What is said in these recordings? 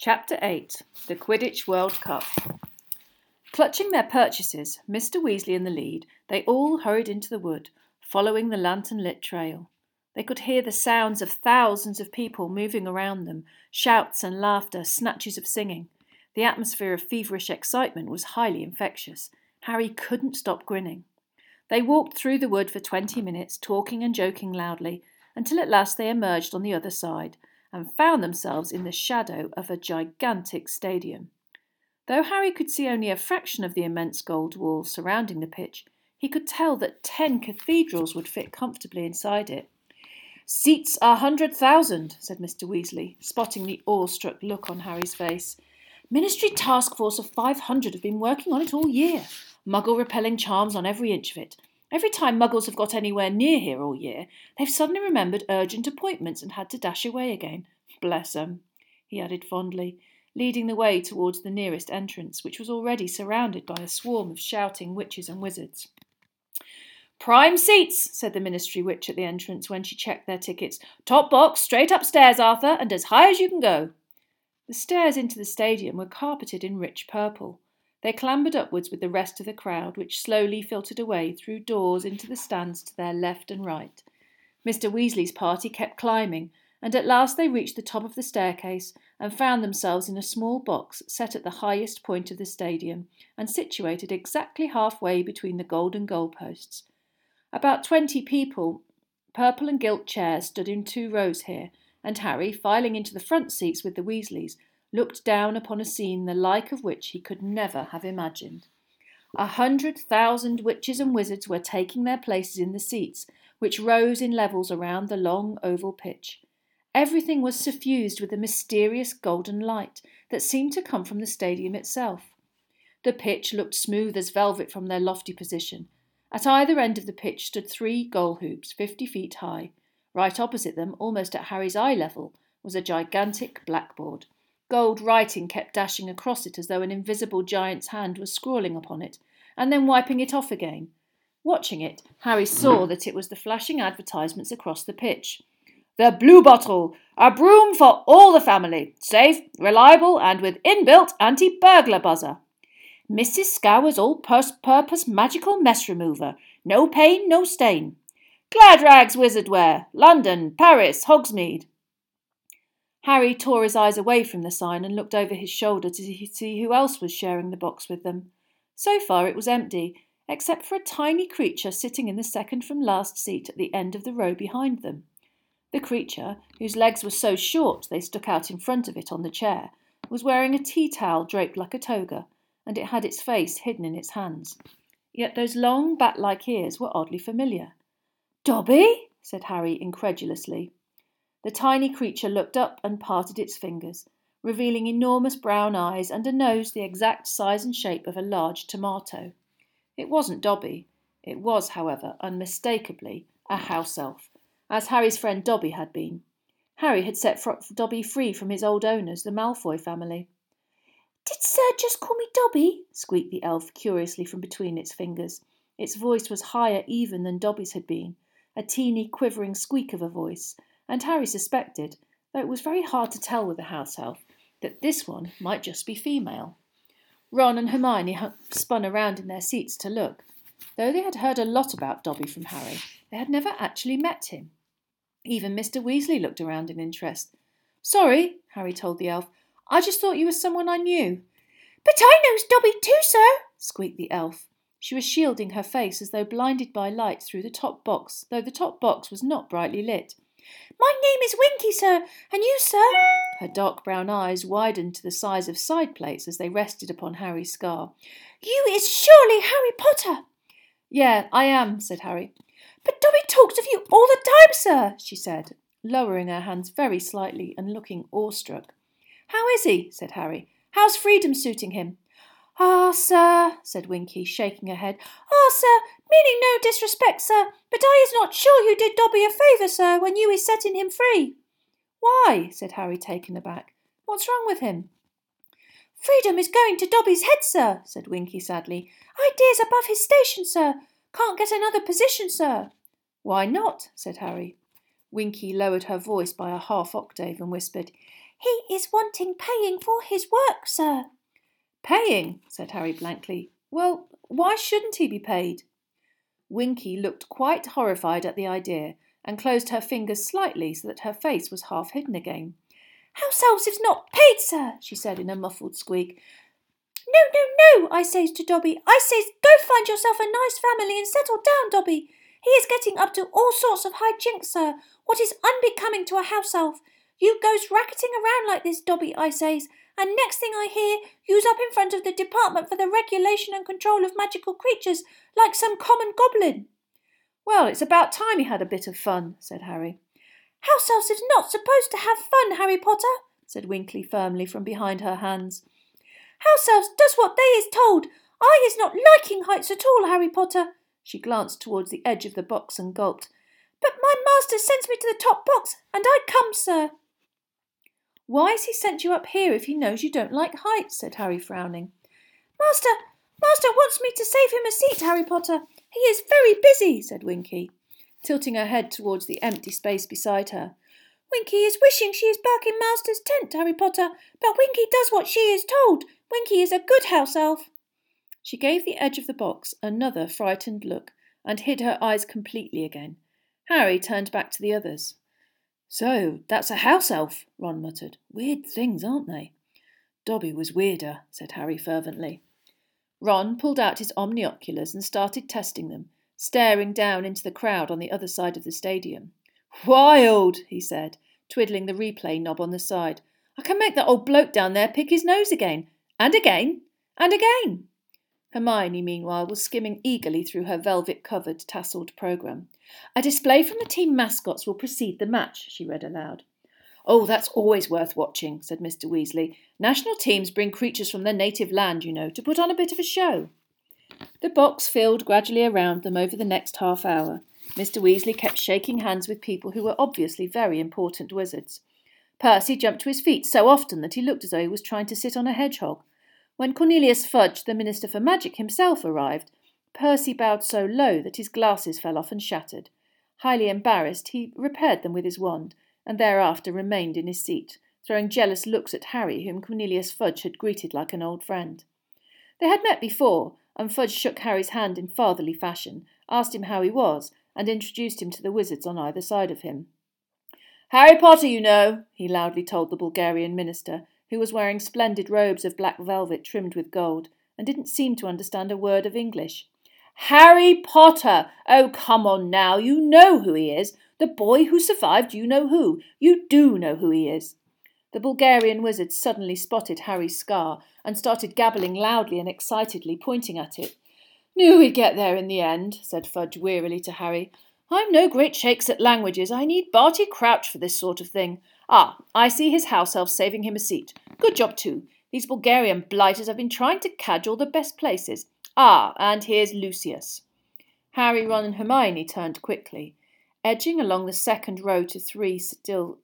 Chapter 8. The Quidditch World Cup. Clutching their purchases, Mr. Weasley in the lead, they all hurried into the wood, following the lantern-lit trail. They could hear the sounds of thousands of people moving around them, shouts and laughter, snatches of singing. The atmosphere of feverish excitement was highly infectious. Harry couldn't stop grinning. They walked through the wood for 20 minutes, talking and joking loudly, until at last they emerged on the other side, and found themselves in the shadow of a gigantic stadium. Though Harry could see only a fraction of the immense gold walls surrounding the pitch, he could tell that 10 cathedrals would fit comfortably inside it. "Seats 100,000, said Mr. Weasley, spotting the awestruck look on Harry's face. "Ministry task force of 500 have been working on it all year. Muggle-repelling charms on every inch of it. Every time Muggles have got anywhere near here all year, they've suddenly remembered urgent appointments and had to dash away again. Bless 'em," he added fondly, leading the way towards the nearest entrance, which was already surrounded by a swarm of shouting witches and wizards. "Prime seats," said the Ministry witch at the entrance when she checked their tickets. "Top box, straight upstairs, Arthur, and as high as you can go." The stairs into the stadium were carpeted in rich purple. They clambered upwards with the rest of the crowd, which slowly filtered away through doors into the stands to their left and right. Mr. Weasley's party kept climbing, and at last they reached the top of the staircase and found themselves in a small box set at the highest point of the stadium and situated exactly halfway between the golden goalposts. About 20 people, purple and gilt chairs stood in 2 rows here, and Harry, filing into the front seats with the Weasleys, looked down upon a scene the like of which he could never have imagined. 100,000 witches and wizards were taking their places in the seats, which rose in levels around the long oval pitch. Everything was suffused with a mysterious golden light that seemed to come from the stadium itself. The pitch looked smooth as velvet from their lofty position. At either end of the pitch stood 3 goal hoops, 50 feet high. Right opposite them, almost at Harry's eye level, was a gigantic blackboard. Gold writing kept dashing across it as though an invisible giant's hand was scrawling upon it, and then wiping it off again. Watching it, Harry saw that it was the flashing advertisements across the pitch. "The Blue Bottle, a broom for all the family, safe, reliable, and with inbuilt anti-burglar buzzer. Mrs. Scour's all-purpose magical mess remover, no pain, no stain. Gladrag's wizard wear, London, Paris, Hogsmeade." Harry tore his eyes away from the sign and looked over his shoulder to see who else was sharing the box with them. So far it was empty, except for a tiny creature sitting in the second from last seat at the end of the row behind them. The creature, whose legs were so short they stuck out in front of it on the chair, was wearing a tea towel draped like a toga, and it had its face hidden in its hands. Yet those long bat-like ears were oddly familiar. "Dobby?" said Harry incredulously. The tiny creature looked up and parted its fingers, revealing enormous brown eyes and a nose the exact size and shape of a large tomato. It wasn't Dobby. It was, however, unmistakably a house elf, as Harry's friend Dobby had been. Harry had set Dobby free from his old owners, the Malfoy family. "Did Sir just call me Dobby?" squeaked the elf curiously from between its fingers. Its voice was higher even than Dobby's had been, a teeny quivering squeak of a voice, and Harry suspected, though it was very hard to tell with a house elf, that this one might just be female. Ron and Hermione spun around in their seats to look. Though they had heard a lot about Dobby from Harry, they had never actually met him. Even Mr. Weasley looked around in interest. "Sorry," Harry told the elf. "I just thought you were someone I knew." "But I knows Dobby too, sir," squeaked the elf. She was shielding her face as though blinded by light through the top box, though the top box was not brightly lit. "My name is Winky, sir, and you, sir?" Her dark brown eyes widened to the size of side plates as they rested upon Harry's scar. "You is surely Harry Potter." "Yeah, I am," said Harry. "But Dobby talks of you all the time, sir," she said, lowering her hands very slightly and looking awestruck. "How is he?" said Harry. "How's freedom suiting him?" "Ah, sir," said Winky, shaking her head. "Ah, sir, meaning no disrespect, sir, but I is not sure you did Dobby a favour, sir, when you is setting him free." "Why?" said Harry, taken aback. "What's wrong with him?" "Freedom is going to Dobby's head, sir," said Winky sadly. "Ideas above his station, sir. Can't get another position, sir." "Why not?" said Harry. Winky lowered her voice by a half octave and whispered, He is wanting paying for his work, sir. Paying, said Harry blankly. Well, why shouldn't he be paid? Winky looked quite horrified at the idea and closed her fingers slightly so that her face was half hidden again. House elves is not paid, sir, she said in a muffled squeak. No, no, no, I says to Dobby. I says, go find yourself a nice family and settle down, Dobby. He is getting up to all sorts of high jinks, sir, what is unbecoming to a house elf. You goes racketing around like this, Dobby, I says, and next thing I hear, you's up in front of the Department for the Regulation and Control of Magical Creatures like some common goblin. Well, it's about time he had a bit of fun, said Harry. House elves is not supposed to have fun, Harry Potter, said Winky firmly from behind her hands. House elves does what they is told. I is not liking heights at all, Harry Potter. She glanced towards the edge of the box and gulped. But my master sends me to the top box, and I come, sir. Why has he sent you up here if he knows you don't like heights? Said Harry, frowning. Master wants me to save him a seat, Harry Potter. He is very busy, said Winky, tilting her head towards the empty space beside her. Winky is wishing she is back in Master's tent, Harry Potter, but Winky does what she is told. Winky is a good house elf. She gave the edge of the box another frightened look and hid her eyes completely again. Harry turned back to the others. So, that's a house elf, Ron muttered. Weird things, aren't they? Dobby was weirder, said Harry fervently. Ron pulled out his omnioculars and started testing them, staring down into the crowd on the other side of the stadium. Wild, he said, twiddling the replay knob on the side. I can make that old bloke down there pick his nose again. And again. And again. Hermione, meanwhile, was skimming eagerly through her velvet-covered, tasselled programme. A display from the team mascots will precede the match, she read aloud. Oh, that's always worth watching, said Mr. Weasley. National teams bring creatures from their native land, you know, to put on a bit of a show. The box filled gradually around them over the next half hour. Mr. Weasley kept shaking hands with people who were obviously very important wizards. Percy jumped to his feet so often that he looked as though he was trying to sit on a hedgehog. When Cornelius Fudge, the Minister for Magic himself, arrived, Percy bowed so low that his glasses fell off and shattered. Highly embarrassed, he repaired them with his wand, and thereafter remained in his seat, throwing jealous looks at Harry, whom Cornelius Fudge had greeted like an old friend. They had met before, and Fudge shook Harry's hand in fatherly fashion, asked him how he was, and introduced him to the wizards on either side of him. Harry Potter, you know, he loudly told the Bulgarian minister, who was wearing splendid robes of black velvet trimmed with gold, and didn't seem to understand a word of English. Harry Potter! Oh, come on now, you know who he is. The boy who survived you know who. You do know who he is. The Bulgarian wizard suddenly spotted Harry's scar and started gabbling loudly and excitedly, pointing at it. Knew we'd get there in the end, said Fudge wearily to Harry. I'm no great shakes at languages. I need Barty Crouch for this sort of thing. Ah, I see his house elf saving him a seat. Good job, too. These Bulgarian blighters have been trying to cajole the best places. Ah, and here's Lucius. Harry, Ron and Hermione turned quickly. Edging along the second row to three still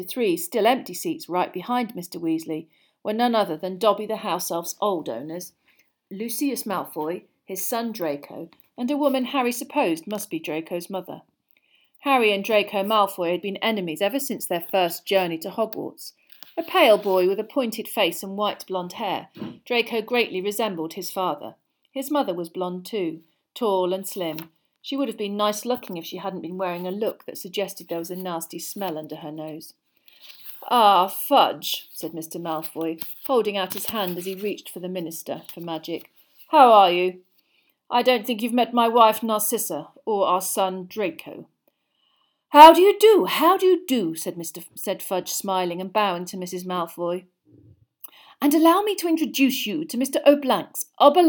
empty seats right behind Mr. Weasley were none other than Dobby the house elf's old owners, Lucius Malfoy, his son Draco, and a woman Harry supposed must be Draco's mother. Harry and Draco Malfoy had been enemies ever since their first journey to Hogwarts. A pale boy with a pointed face and white blonde hair, Draco greatly resembled his father. His mother was blonde too, tall and slim. She would have been nice-looking if she hadn't been wearing a look that suggested there was a nasty smell under her nose. Ah, Fudge, said Mr. Malfoy, holding out his hand as he reached for the Minister for Magic. How are you? I don't think you've met my wife Narcissa, or our son Draco. How do you do? How do you do? said Fudge, smiling and bowing to Mrs. Malfoy. And allow me to introduce you to Mr. O'Blanks,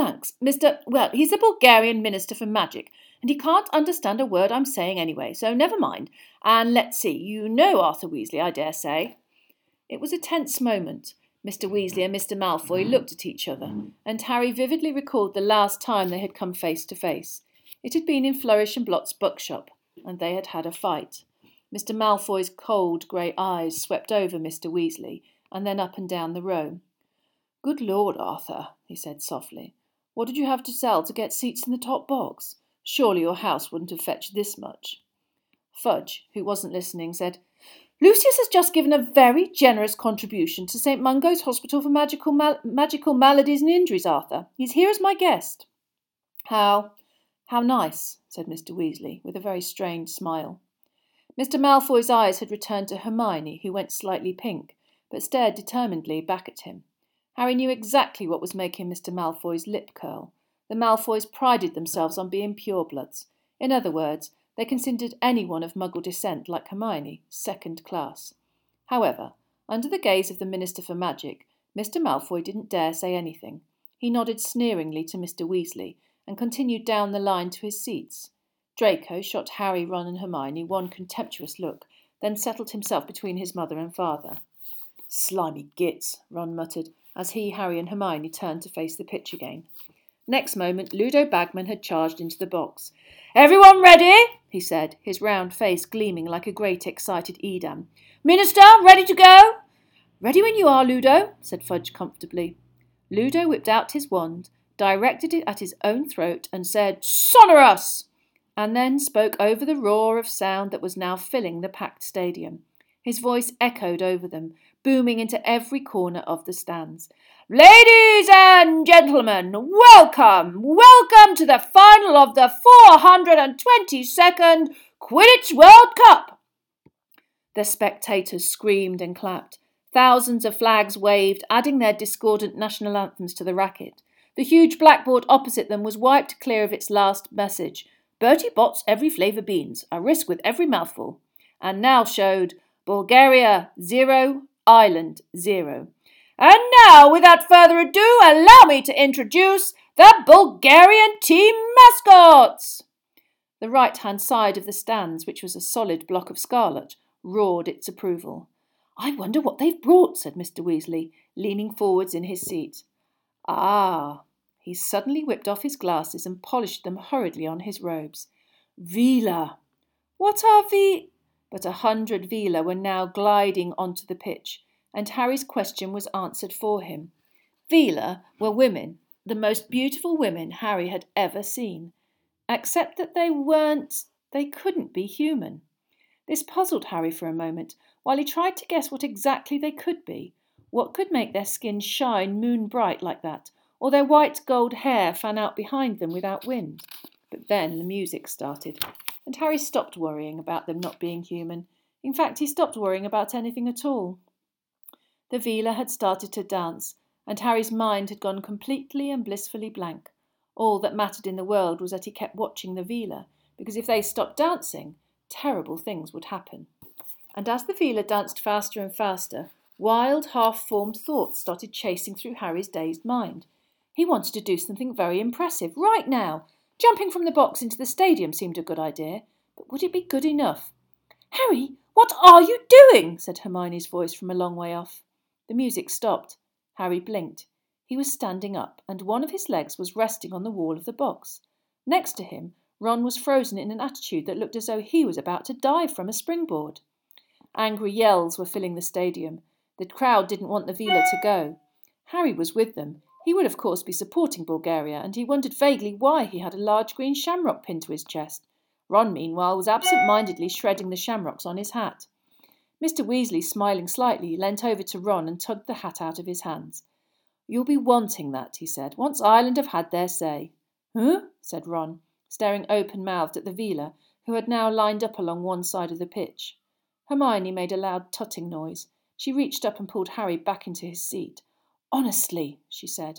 he's a Bulgarian Minister for Magic, and he can't understand a word I'm saying anyway, so never mind. And let's see, you know Arthur Weasley, I dare say. It was a tense moment. Mr. Weasley and Mr. Malfoy looked at each other, and Harry vividly recalled the last time they had come face to face. It had been in Flourish and Blot's bookshop, and they had had a fight. Mr. Malfoy's cold grey eyes swept over Mr. Weasley, and then up and down the row. Good Lord, Arthur, he said softly. What did you have to sell to get seats in the top box? Surely your house wouldn't have fetched this much. Fudge, who wasn't listening, said, Lucius has just given a very generous contribution to St. Mungo's Hospital for Magical Maladies and Injuries, Arthur. He's here as my guest. How nice, said Mr. Weasley, with a very strained smile. Mr. Malfoy's eyes had returned to Hermione, who went slightly pink, but stared determinedly back at him. Harry knew exactly what was making Mr. Malfoy's lip curl. The Malfoys prided themselves on being purebloods. In other words, they considered anyone of Muggle descent, like Hermione, second class. However, under the gaze of the Minister for Magic, Mr. Malfoy didn't dare say anything. He nodded sneeringly to Mr. Weasley and continued down the line to his seats. Draco shot Harry, Ron and Hermione one contemptuous look, then settled himself between his mother and father. Slimy gits, Ron muttered, as he, Harry and Hermione turned to face the pitch again. Next moment, Ludo Bagman had charged into the box. Everyone ready? He said, his round face gleaming like a great excited Edam. Minister, ready to go? Ready when you are, Ludo, said Fudge comfortably. Ludo whipped out his wand, directed it at his own throat, and said, Sonorous! And then spoke over the roar of sound that was now filling the packed stadium. His voice echoed over them, booming into every corner of the stands. Ladies and gentlemen, welcome to the final of the 422nd Quidditch World Cup. The spectators screamed and clapped. Thousands of flags waved, adding their discordant national anthems to the racket. The huge blackboard opposite them was wiped clear of its last message. Bertie Bott's every flavour beans, a risk with every mouthful. And now showed Bulgaria 0, Ireland 0. And now, without further ado, allow me to introduce the Bulgarian team mascots. The right-hand side of the stands, which was a solid block of scarlet, roared its approval. I wonder what they've brought, said Mr. Weasley, leaning forwards in his seat. Ah! He suddenly whipped off his glasses and polished them hurriedly on his robes. Vila! What are But 100 Vila were now gliding onto the pitch, and Harry's question was answered for him. Vila were women, the most beautiful women Harry had ever seen, except that they couldn't be human. This puzzled Harry for a moment, while he tried to guess what exactly they could be. What could make their skin shine moon-bright like that, or their white gold hair fan out behind them without wind? But then the music started, and Harry stopped worrying about them not being human. In fact, he stopped worrying about anything at all. The Vila had started to dance, and Harry's mind had gone completely and blissfully blank. All that mattered in the world was that he kept watching the Vila, because if they stopped dancing, terrible things would happen. And as the Vila danced faster and faster, wild, half-formed thoughts started chasing through Harry's dazed mind. He wanted to do something very impressive, right now. Jumping from the box into the stadium seemed a good idea, but would it be good enough? Harry, what are you doing? Said Hermione's voice from a long way off. The music stopped. Harry blinked. He was standing up, and one of his legs was resting on the wall of the box. Next to him, Ron was frozen in an attitude that looked as though he was about to dive from a springboard. Angry yells were filling the stadium. The crowd didn't want the Vila to go. Harry was with them. He would, of course, be supporting Bulgaria, and he wondered vaguely why he had a large green shamrock pinned to his chest. Ron, meanwhile, was absent-mindedly shredding the shamrocks on his hat. Mr. Weasley, smiling slightly, leant over to Ron and tugged the hat out of his hands. You'll be wanting that, he said, once Ireland have had their say. Huh? Said Ron, staring open-mouthed at the Vila, who had now lined up along one side of the pitch. Hermione made a loud tutting noise. She reached up and pulled Harry back into his seat. Honestly, she said.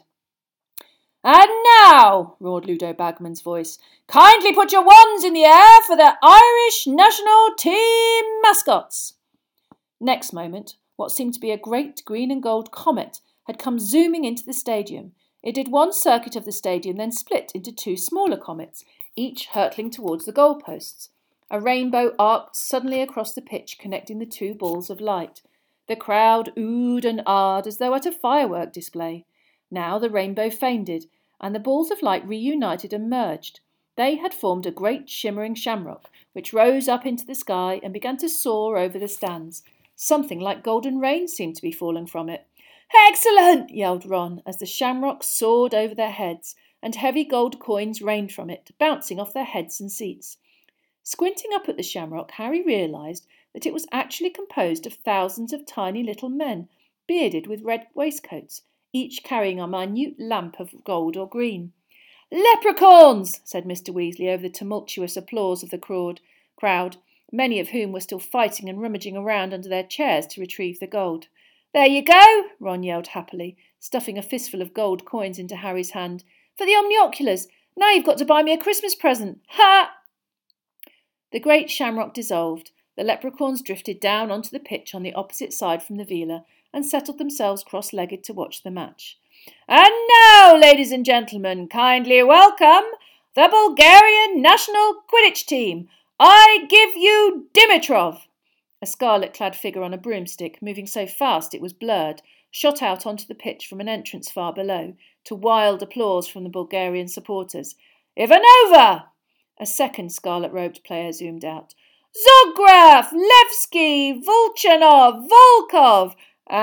And now, roared Ludo Bagman's voice, kindly put your wands in the air for the Irish national team mascots. Next moment, what seemed to be a great green and gold comet had come zooming into the stadium. It did one circuit of the stadium, then split into two smaller comets, each hurtling towards the goalposts. A rainbow arced suddenly across the pitch, connecting the two balls of light. The crowd oohed and ahed as though at a firework display. Now the rainbow faded, and the balls of light reunited and merged. They had formed a great shimmering shamrock, which rose up into the sky and began to soar over the stands. Something like golden rain seemed to be falling from it. Excellent! Yelled Ron, as the shamrock soared over their heads, and heavy gold coins rained from it, bouncing off their heads and seats. Squinting up at the shamrock, Harry realised that it was actually composed of thousands of tiny little men, bearded with red waistcoats, each carrying a minute lamp of gold or green. "Leprechauns!" said Mr. Weasley over the tumultuous applause of the crowd, many of whom were still fighting and rummaging around under their chairs to retrieve the gold. "There you go!" Ron yelled happily, stuffing a fistful of gold coins into Harry's hand. "For the omnioculars! Now you've got to buy me a Christmas present! Ha!" The great shamrock dissolved. The leprechauns drifted down onto the pitch on the opposite side from the villa and settled themselves cross-legged to watch the match. "And now, ladies and gentlemen, kindly welcome the Bulgarian national Quidditch team. I give you Dimitrov." A scarlet-clad figure on a broomstick, moving so fast it was blurred, shot out onto the pitch from an entrance far below, to wild applause from the Bulgarian supporters. "Ivanova!" A second scarlet-robed player zoomed out. "Zograf! Levski! Volchanov! Volkov!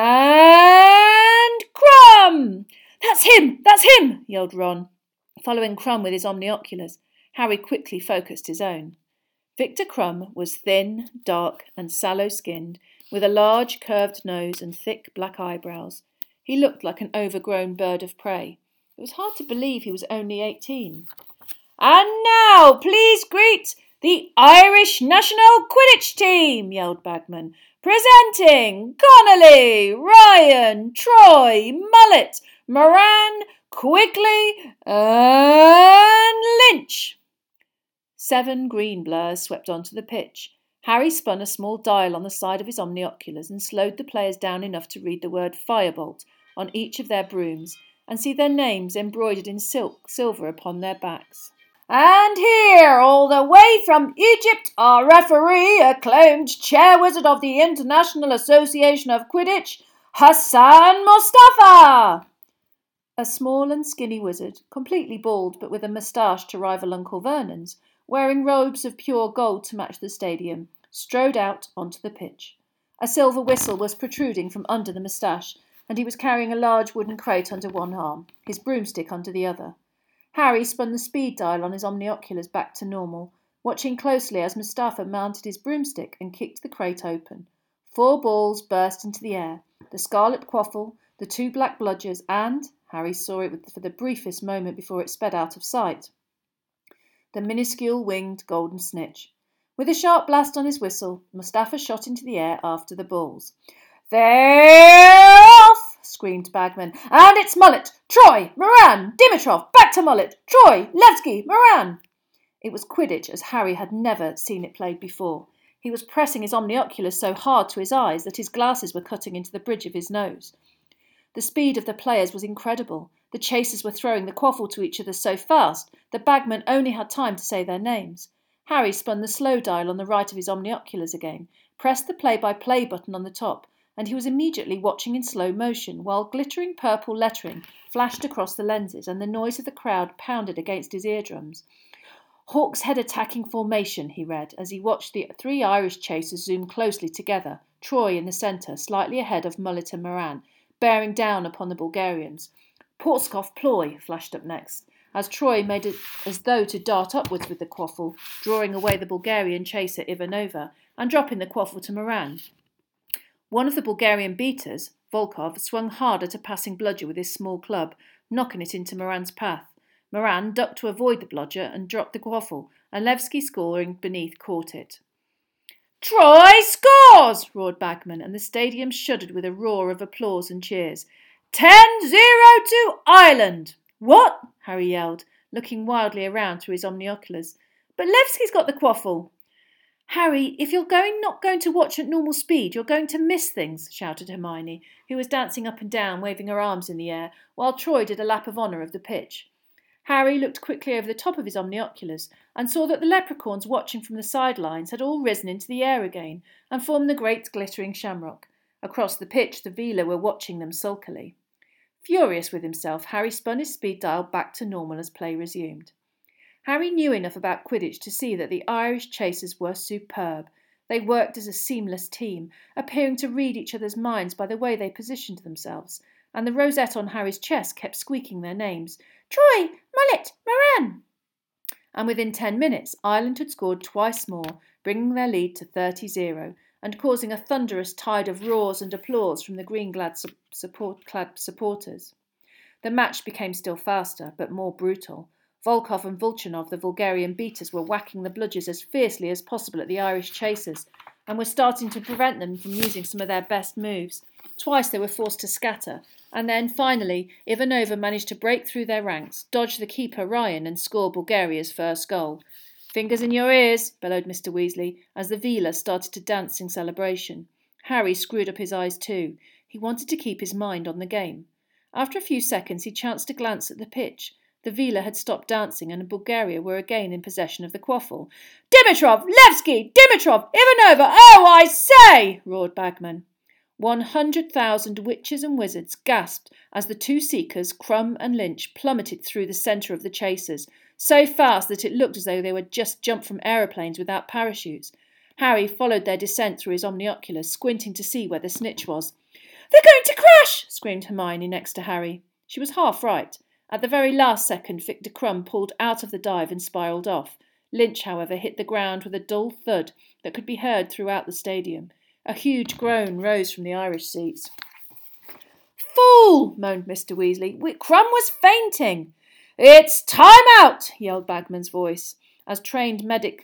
And Crumb!" "That's him! That's him!" yelled Ron, following Crumb with his omnioculars. Harry quickly focused his own. Victor Crumb was thin, dark, and sallow-skinned, with a large curved nose and thick black eyebrows. He looked like an overgrown bird of prey. It was hard to believe he was only 18. "And now, please greet the Irish national Quidditch team," yelled Bagman. "Presenting Connolly, Ryan, Troy, Mullet, Moran, Quigley, and Lynch." 7 green blurs swept onto the pitch. Harry spun a small dial on the side of his omnioculars and slowed the players down enough to read the word Firebolt on each of their brooms and see their names embroidered in silver upon their backs. "And here, all the way from Egypt, our referee, acclaimed chair wizard of the International Association of Quidditch, Hassan Mustafa." A small and skinny wizard, completely bald but with a moustache to rival Uncle Vernon's, wearing robes of pure gold to match the stadium, strode out onto the pitch. A silver whistle was protruding from under the moustache, and he was carrying a large wooden crate under one arm, his broomstick under the other. Harry spun the speed dial on his omnioculars back to normal, watching closely as Mustafa mounted his broomstick and kicked the crate open. 4 balls burst into the air, the scarlet quaffle, the 2 black bludgers, and, Harry saw it for the briefest moment before it sped out of sight, the minuscule winged golden snitch. With a sharp blast on his whistle, Mustafa shot into the air after the balls. "They're off!" screamed Bagman. "And it's Mullet, Troy, Moran, Dimitrov, back to Mullet, Troy, Levski, Moran." It was Quidditch as Harry had never seen it played before. He was pressing his omnioculars so hard to his eyes that his glasses were cutting into the bridge of his nose. The speed of the players was incredible. The chasers were throwing the quaffle to each other so fast that Bagman only had time to say their names. Harry spun the slow dial on the right of his omnioculars again, pressed the play-by-play button on the top, and he was immediately watching in slow motion while glittering purple lettering flashed across the lenses and the noise of the crowd pounded against his eardrums. "Hawk's Head attacking formation," he read, as he watched the 3 Irish chasers zoom closely together, Troy in the centre, slightly ahead of Mullet and Moran, bearing down upon the Bulgarians. "Portskov ploy," flashed up next, as Troy made it as though to dart upwards with the quaffle, drawing away the Bulgarian chaser Ivanova and dropping the quaffle to Moran. One of the Bulgarian beaters, Volkov, swung hard at a passing bludger with his small club, knocking it into Moran's path. Moran ducked to avoid the bludger and dropped the quaffle, and Levski, scoring beneath, caught it. "Troy scores!" roared Bagman, and the stadium shuddered with a roar of applause and cheers. 10-0 to Ireland! "What?" Harry yelled, looking wildly around through his omnioculars. "But Levski's got the quaffle." "Harry, if you're not going to watch at normal speed, you're going to miss things," shouted Hermione, who was dancing up and down, waving her arms in the air, while Troy did a lap of honour of the pitch. Harry looked quickly over the top of his omnioculars and saw that the leprechauns watching from the sidelines had all risen into the air again and formed the great glittering shamrock. Across the pitch, the Vila were watching them sulkily. Furious with himself, Harry spun his speed dial back to normal as play resumed. Harry knew enough about Quidditch to see that the Irish chasers were superb. They worked as a seamless team, appearing to read each other's minds by the way they positioned themselves, and the rosette on Harry's chest kept squeaking their names. "Troy! Mullet! Moran!" And within 10 minutes, Ireland had scored twice more, bringing their lead to 30-0, and causing a thunderous tide of roars and applause from the green-clad supporters. The match became still faster, but more brutal. Volkov and Volchanov, the Bulgarian beaters, were whacking the bludgers as fiercely as possible at the Irish chasers, and were starting to prevent them from using some of their best moves. Twice they were forced to scatter, and then, finally, Ivanova managed to break through their ranks, dodge the keeper Ryan, and score Bulgaria's first goal. "Fingers in your ears," bellowed Mr. Weasley, as the Vila started to dance in celebration. Harry screwed up his eyes too. He wanted to keep his mind on the game. After a few seconds he chanced to glance at the pitch. The Vila had stopped dancing, and Bulgaria were again in possession of the quaffle. "Dimitrov! Levski! Dimitrov! Ivanova! Oh, I say!" roared Bagman. 100,000 witches and wizards gasped as the two seekers, Crum and Lynch, plummeted through the centre of the chasers, so fast that it looked as though they would just jump from aeroplanes without parachutes. Harry followed their descent through his omnioculars, squinting to see where the snitch was. "They're going to crash!" screamed Hermione next to Harry. She was half right. At the very last second, Victor Crum pulled out of the dive and spiralled off. Lynch, however, hit the ground with a dull thud that could be heard throughout the stadium. A huge groan rose from the Irish seats. "Fool!" moaned Mr. Weasley. "Crum was fainting." "It's time out!" yelled Bagman's voice, as trained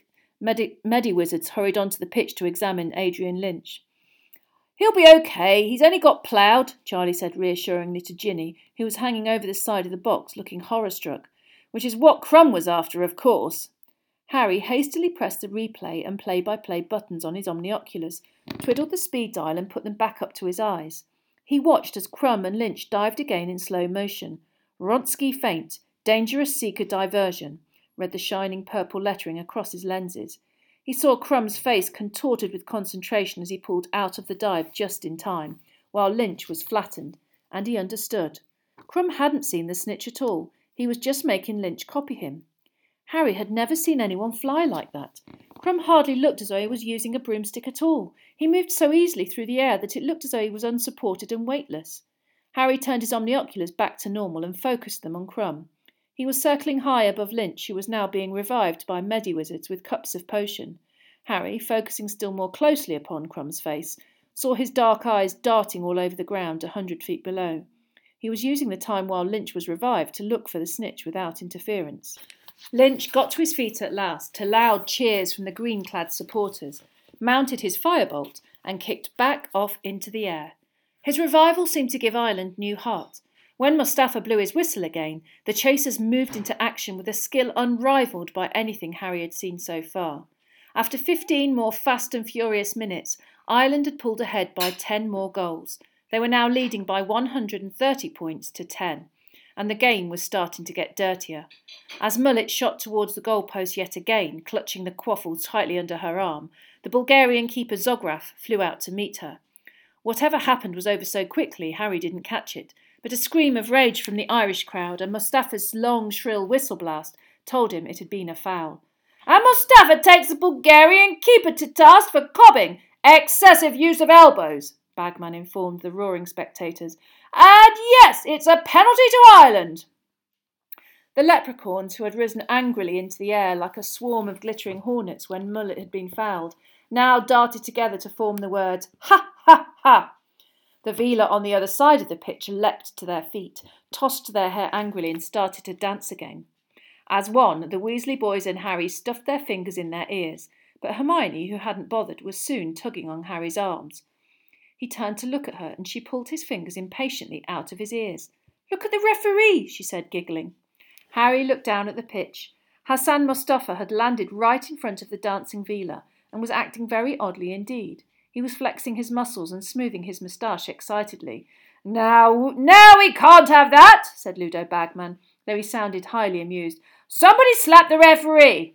Medi-wizards hurried onto the pitch to examine Adrian Lynch. "He'll be okay. He's only got ploughed," Charlie said reassuringly to Ginny, who was hanging over the side of the box looking horror-struck. "Which is what Crum was after, of course." Harry hastily pressed the replay and play-by-play buttons on his omnioculars, twiddled the speed dial and put them back up to his eyes. He watched as Crum and Lynch dived again in slow motion. "Wronski feint. Dangerous seeker diversion," read the shining purple lettering across his lenses. He saw Crum's face contorted with concentration as he pulled out of the dive just in time, while Lynch was flattened, and he understood. Crum hadn't seen the snitch at all. He was just making Lynch copy him. Harry had never seen anyone fly like that. Crum hardly looked as though he was using a broomstick at all. He moved so easily through the air that it looked as though he was unsupported and weightless. Harry turned his omnioculars back to normal and focused them on Crum. He was circling high above Lynch, who was now being revived by Medi-wizards with cups of potion. Harry, focusing still more closely upon Crum's face, saw his dark eyes darting all over the ground 100 feet below. He was using the time while Lynch was revived to look for the snitch without interference. Lynch got to his feet at last, to loud cheers from the green-clad supporters, mounted his firebolt, and kicked back off into the air. His revival seemed to give Ireland new heart. When Mustafa blew his whistle again, the chasers moved into action with a skill unrivalled by anything Harry had seen so far. After 15 more fast and furious minutes, Ireland had pulled ahead by 10 more goals. They were now leading by 130 points to 10, and the game was starting to get dirtier. As Mullet shot towards the goalpost yet again, clutching the quaffle tightly under her arm, the Bulgarian keeper Zograf flew out to meet her. Whatever happened was over so quickly, Harry didn't catch it, but a scream of rage from the Irish crowd and Mustafa's long, shrill whistle blast told him it had been a foul. "And Mustafa takes the Bulgarian keeper to task for cobbing, excessive use of elbows," Bagman informed the roaring spectators. "And yes, it's a penalty to Ireland." The leprechauns, who had risen angrily into the air like a swarm of glittering hornets when Mullet had been fouled, now darted together to form the words, "Ha, ha, ha." The Vila on the other side of the pitch leapt to their feet, tossed their hair angrily and started to dance again. As one, the Weasley boys and Harry stuffed their fingers in their ears, but Hermione, who hadn't bothered, was soon tugging on Harry's arms. He turned to look at her, and she pulled his fingers impatiently out of his ears. "Look at the referee," she said, giggling. Harry looked down at the pitch. Hassan Mustafa had landed right in front of the dancing Vila and was acting very oddly indeed. He was flexing his muscles and smoothing his moustache excitedly. Now we can't have that," said Ludo Bagman, though he sounded highly amused. "Somebody slap the referee."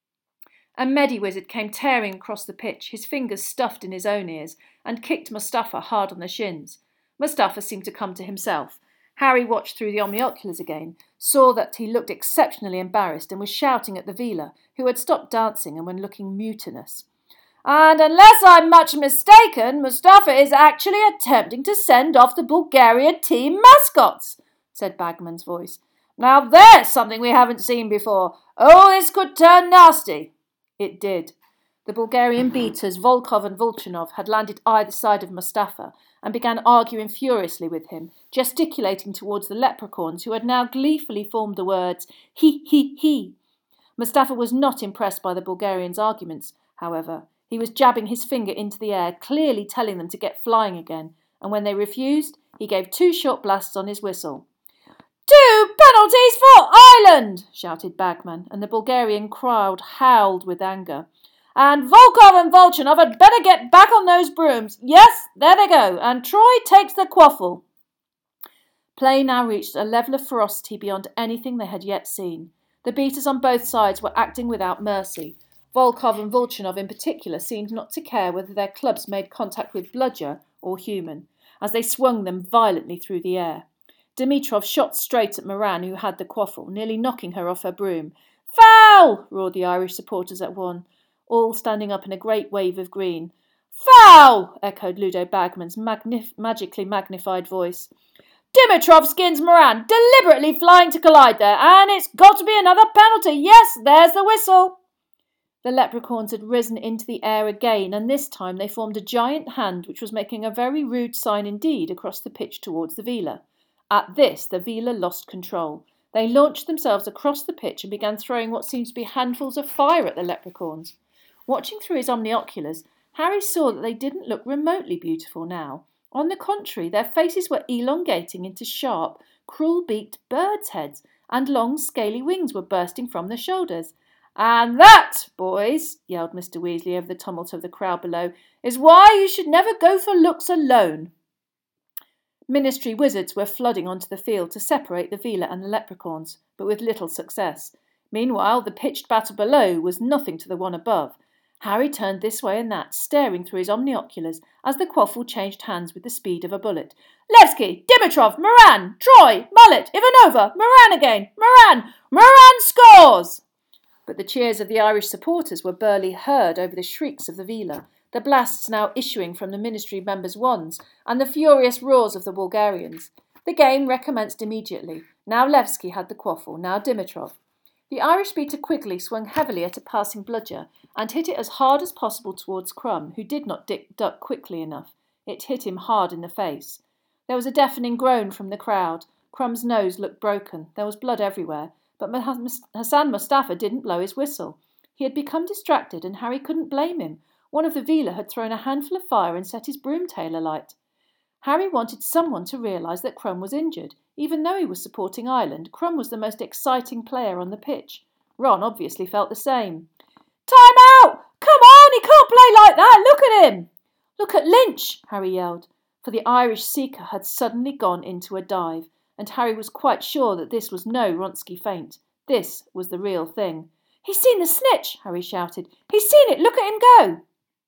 A Medi-wizard came tearing across the pitch, his fingers stuffed in his own ears, and kicked Mustafa hard on the shins. Mustafa seemed to come to himself. Harry watched through the omnioculars again, saw that he looked exceptionally embarrassed and was shouting at the Vila, who had stopped dancing and were looking mutinous. "And unless I'm much mistaken, Mustafa is actually attempting to send off the Bulgarian team mascots," said Bagman's voice. "Now there's something we haven't seen before. Oh, this could turn nasty." It did. The Bulgarian beaters Volkov and Volchanov had landed either side of Mustafa and began arguing furiously with him, gesticulating towards the leprechauns who had now gleefully formed the words "he, he, he." Mustafa was not impressed by the Bulgarians' arguments, however. He was jabbing his finger into the air, clearly telling them to get flying again, and when they refused, he gave 2 short blasts on his whistle. "2 penalties for Ireland!" shouted Bagman, and the Bulgarian crowd howled with anger. "And Volkov and Volchanov had better get back on those brooms. Yes, there they go, and Troy takes the quaffle." Play now reached a level of ferocity beyond anything they had yet seen. The beaters on both sides were acting without mercy. Volkov and Volchanov in particular seemed not to care whether their clubs made contact with bludger or human, as they swung them violently through the air. Dimitrov shot straight at Moran, who had the quaffle, nearly knocking her off her broom. "Foul!" roared the Irish supporters at one, all standing up in a great wave of green. "Foul!" echoed Ludo Bagman's magically magnified voice. "Dimitrov skins Moran, deliberately flying to collide there, and it's got to be another penalty. Yes, there's the whistle." The leprechauns had risen into the air again, and this time they formed a giant hand which was making a very rude sign indeed across the pitch towards the Vila. At this, the Vila lost control. They launched themselves across the pitch and began throwing what seemed to be handfuls of fire at the leprechauns. Watching through his omnioculars, Harry saw that they didn't look remotely beautiful now. On the contrary, their faces were elongating into sharp, cruel-beaked birds' heads, and long, scaly wings were bursting from the shoulders. "And that, boys," yelled Mr. Weasley over the tumult of the crowd below, "is why you should never go for looks alone." Ministry wizards were flooding onto the field to separate the Vila and the leprechauns, but with little success. Meanwhile, the pitched battle below was nothing to the one above. Harry turned this way and that, staring through his omnioculars as the quaffle changed hands with the speed of a bullet. "Levski! Dimitrov! Moran! Troy! Mullet! Ivanova! Moran again! Moran! Moran scores!" But the cheers of the Irish supporters were barely heard over the shrieks of the Vila, the blasts now issuing from the Ministry members' wands, and the furious roars of the Bulgarians. The game recommenced immediately. Now Levski had the quaffle, now Dimitrov. The Irish beater Quigley swung heavily at a passing bludger and hit it as hard as possible towards Crum, who did not duck quickly enough. It hit him hard in the face. There was a deafening groan from the crowd. Crum's nose looked broken. There was blood everywhere. But Hassan Mustafa didn't blow his whistle. He had become distracted, and Harry couldn't blame him. One of the Vila had thrown a handful of fire and set his broom tail alight. Harry wanted someone to realise that Crum was injured. Even though he was supporting Ireland, Crum was the most exciting player on the pitch. Ron obviously felt the same. "Time out! Come on, he can't play like that! Look at him!" "Look at Lynch!" Harry yelled, for the Irish seeker had suddenly gone into a dive, and Harry was quite sure that this was no Wronski feint. This was the real thing. "He's seen the snitch!" Harry shouted. "He's seen it! Look at him go!"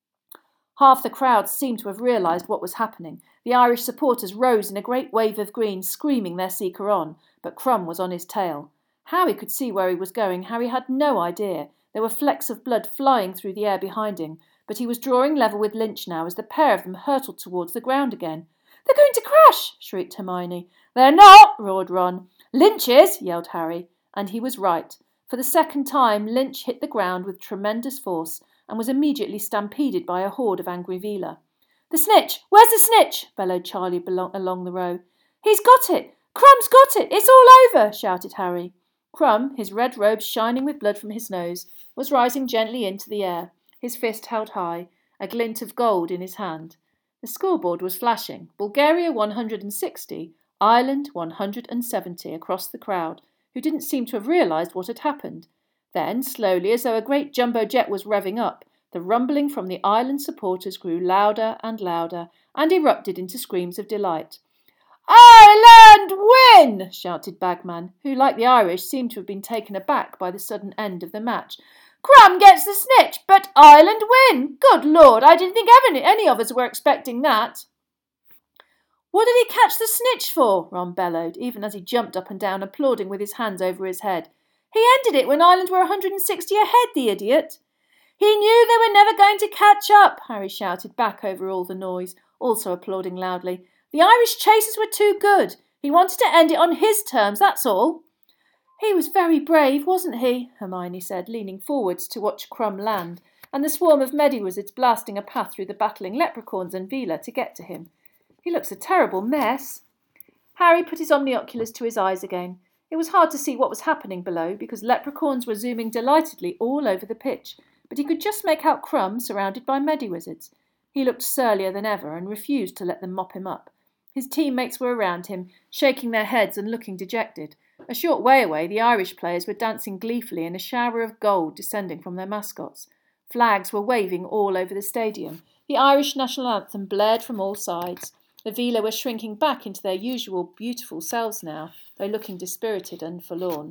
Half the crowd seemed to have realised what was happening. The Irish supporters rose in a great wave of green, screaming their seeker on, but Crum was on his tail. How he could see where he was going, Harry had no idea. There were flecks of blood flying through the air behind him, but he was drawing level with Lynch now as the pair of them hurtled towards the ground again. "They're going to crash!" shrieked Hermione. "They're not!" roared Ron. "Lynch is!" yelled Harry, and he was right. For the second time, Lynch hit the ground with tremendous force and was immediately stampeded by a horde of angry Vila. "The snitch! Where's the snitch?" bellowed Charlie along the row. "He's got it! Crum's got it! It's all over!" shouted Harry. Crum, his red robes shining with blood from his nose, was rising gently into the air, his fist held high, a glint of gold in his hand. The scoreboard was flashing. Bulgaria 160, Ireland 170 across the crowd, who didn't seem to have realised what had happened. Then, slowly, as though a great jumbo jet was revving up, the rumbling from the Ireland supporters grew louder and louder and erupted into screams of delight. "Ireland win!" shouted Bagman, who, like the Irish, seemed to have been taken aback by the sudden end of the match. "Crum gets the snitch, but Ireland win! Good Lord, I didn't think any of us were expecting that." "What did he catch the snitch for?" Ron bellowed, even as he jumped up and down, applauding with his hands over his head. "He ended it when Ireland were 160 ahead, the idiot." "He knew they were never going to catch up," Harry shouted back over all the noise, also applauding loudly. "The Irish chasers were too good. He wanted to end it on his terms, that's all." "He was very brave, wasn't he?" Hermione said, leaning forwards to watch Crum land, and the swarm of Mediwizards blasting a path through the battling leprechauns and Vila to get to him. He looks a terrible mess. Harry put his omnioculars to his eyes again. It was hard to see what was happening below because leprechauns were zooming delightedly all over the pitch, but he could just make out Crumb surrounded by Mediwizards. He looked surlier than ever and refused to let them mop him up. His teammates were around him, shaking their heads and looking dejected. A short way away, the Irish players were dancing gleefully in a shower of gold descending from their mascots. Flags were waving all over the stadium. The Irish national anthem blared from all sides. The Vila were shrinking back into their usual beautiful selves now, though looking dispirited and forlorn.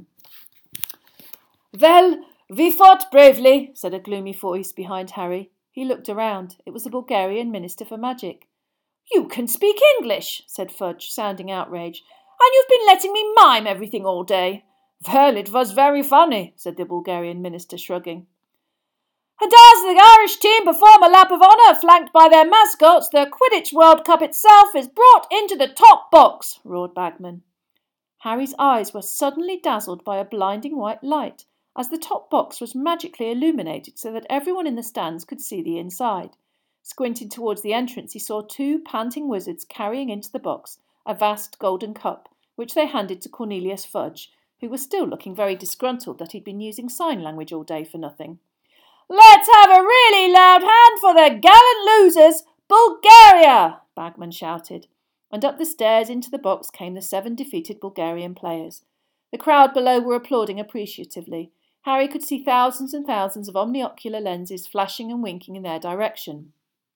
"Well, we fought bravely," said a gloomy voice behind Harry. He looked around. It was the Bulgarian Minister for Magic. "You can speak English," said Fudge, sounding outraged, "and you've been letting me mime everything all day." "Well, it was very funny," said the Bulgarian Minister, shrugging. "And as the Irish team perform a lap of honour flanked by their mascots, the Quidditch World Cup itself is brought into the top box," roared Bagman. Harry's eyes were suddenly dazzled by a blinding white light, as the top box was magically illuminated so that everyone in the stands could see the inside. Squinting towards the entrance, he saw two panting wizards carrying into the box a vast golden cup, which they handed to Cornelius Fudge, who was still looking very disgruntled that he'd been using sign language all day for nothing. "Let's have a really loud hand for the gallant losers, Bulgaria!" Bagman shouted. And up the stairs into the box came the 7 defeated Bulgarian players. The crowd below were applauding appreciatively. Harry could see thousands and thousands of omniocular lenses flashing and winking in their direction.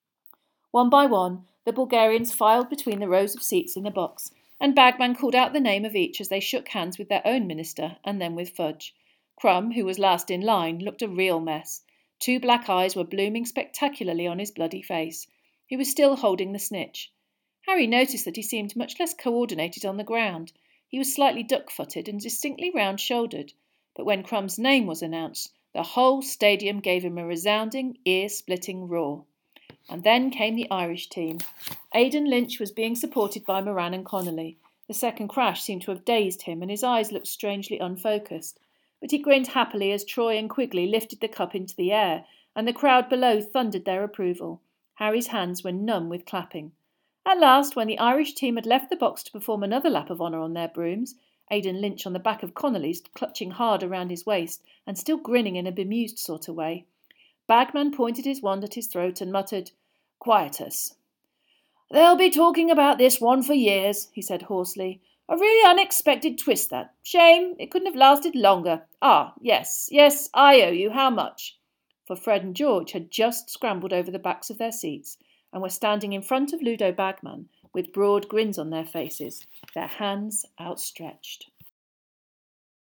One by one, the Bulgarians filed between the rows of seats in the box, and Bagman called out the name of each as they shook hands with their own minister and then with Fudge. Crumb, who was last in line, looked a real mess. 2 black eyes were blooming spectacularly on his bloody face. He was still holding the snitch. Harry noticed that he seemed much less coordinated on the ground. He was slightly duck-footed and distinctly round-shouldered. But when Crumb's name was announced, the whole stadium gave him a resounding, ear-splitting roar. And then came the Irish team. Aidan Lynch was being supported by Moran and Connolly. The second crash seemed to have dazed him, and his eyes looked strangely unfocused. But he grinned happily as Troy and Quigley lifted the cup into the air, and the crowd below thundered their approval. Harry's hands were numb with clapping. At last, when the Irish team had left the box to perform another lap of honour on their brooms, Aidan Lynch on the back of Connolly's, clutching hard around his waist and still grinning in a bemused sort of way, Bagman pointed his wand at his throat and muttered, "Quietus." "They'll be talking about this one for years," he said hoarsely. "A really unexpected twist, that. Shame. It couldn't have lasted longer. Ah, yes, I owe you. How much?" For Fred and George had just scrambled over the backs of their seats and were standing in front of Ludo Bagman with broad grins on their faces, their hands outstretched.